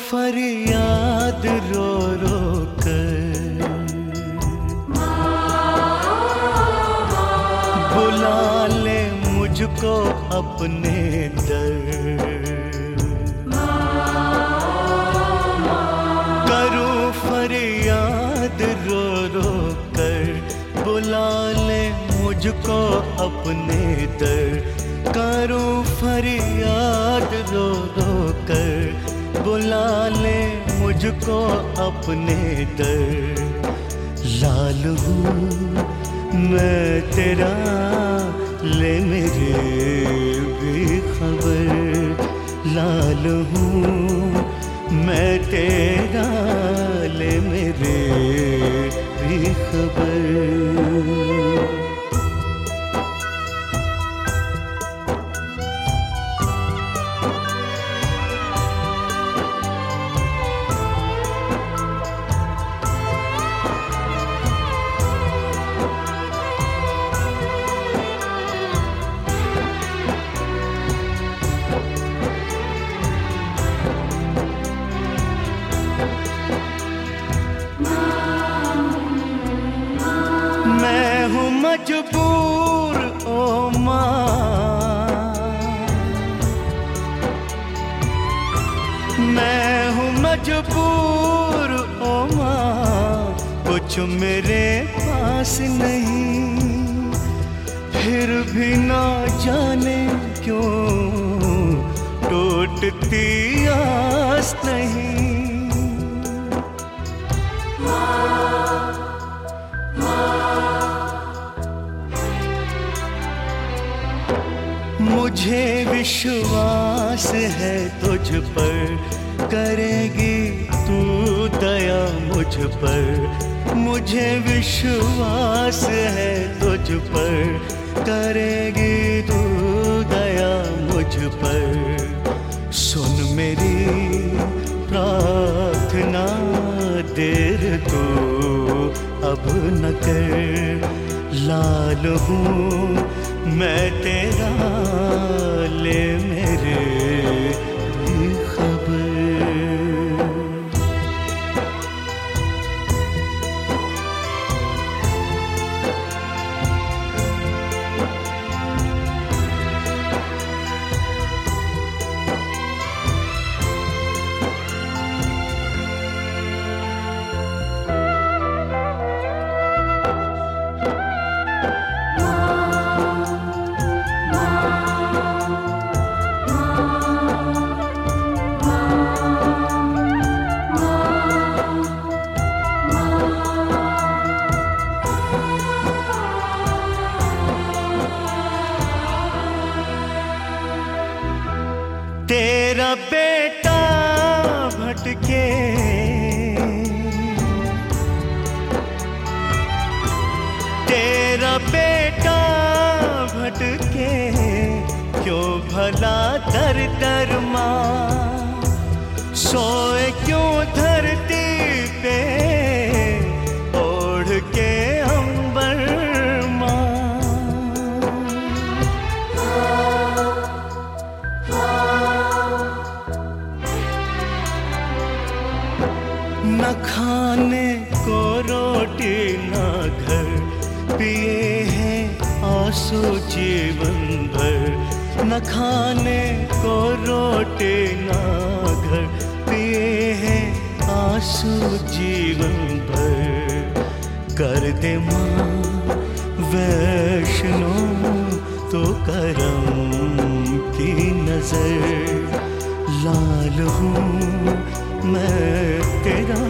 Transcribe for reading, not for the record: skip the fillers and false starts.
फरियाद रो रो कर, बुला ले मुझको अपने दर। करूं फरियाद रो रो कर, बुला ले मुझको अपने दर। करूं फरियाद रो रो कर, बुला ले मुझको अपने दर। लाल हूँ मैं तेरा, ले मेरे भी खबर। लाल हूँ मैं तेरा, ले मेरे भी खबर। मैं हूँ मजबूर ओ माँ, मैं हूँ मजबूर ओ माँ। कुछ मेरे पास नहीं, फिर भी ना जाने क्यों टूटती आस नहीं। मुझे विश्वास है तुझ पर, करेगी तू दया मुझ पर। मुझे विश्वास है तुझ पर, करेगी तू दया मुझ पर। सुन मेरी प्रार्थना, देर तू अब न कर। लाल हूँ मैं तेरा, ले मेरे भी खबर। तेरा बेटा भटके, तेरा बेटा भटके, क्यों भला दर दर माँ। सोए क्यों धरती पे, ओढ़ के अंबर माँ। न खाने को रोटी न घर, पिए हैं आंसू जीवन भर। न खाने को रोटी न घर, पिए हैं आंसू जीवन भर। कर दे माँ वैष्णो तो करम की नजर। लाल हूँ मैं तेरा,